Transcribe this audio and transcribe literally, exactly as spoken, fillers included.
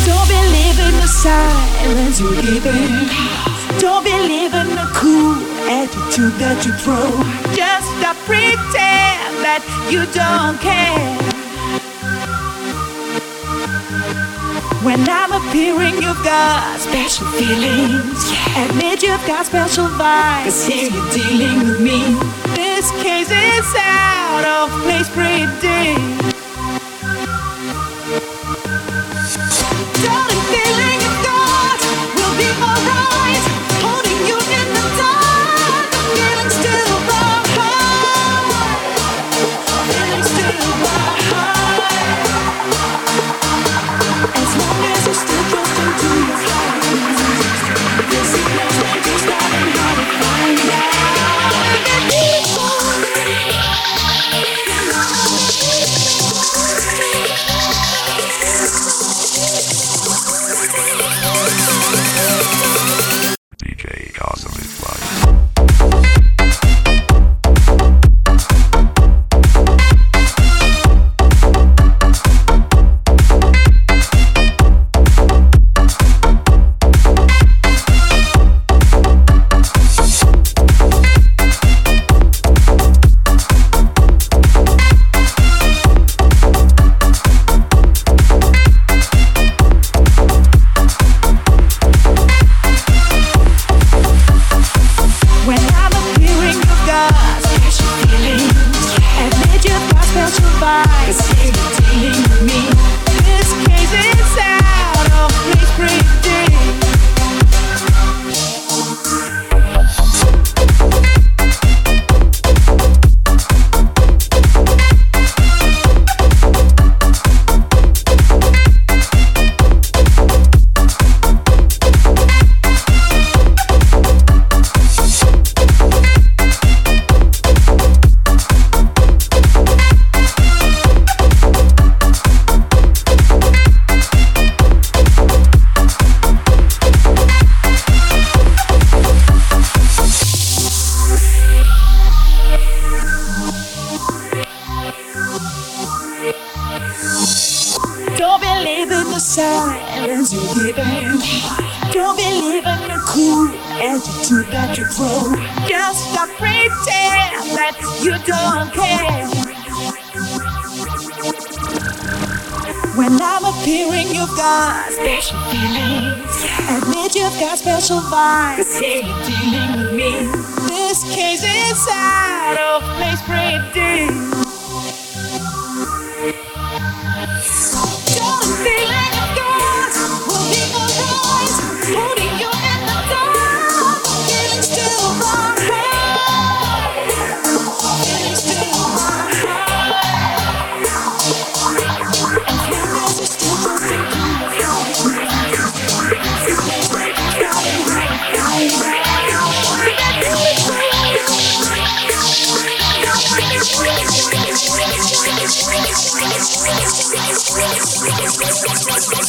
Don't believe in the silence you're giving. Don't believe in the cool attitude that you throw. Just stop pretend that you don't care. When I'm appearing, you've got special feelings. Admit you've got special vibes. 'Cause here you're dealing with me. This case is out of place, pretty. Darling, feeling you've got will be alright. Holding you in the dark, feeling still right. Feeling still right. As long as you're still trusting to your heart, this is no way to start and how to find out. D J Gossip is live. Don't believe in the silence you're giving. Don't believe in the cool attitude that you throw. Just stop pretend that you don't care. When I'm appearing, you've got special feelings. Admit you've got special vibes. 'Cause here you're dealing with me. This case is out of place, pretty. Darling, feeling you've got will be alright. Holding you in the dark, feeling still right. Feeling still right. As long as you're still trusting to your heart.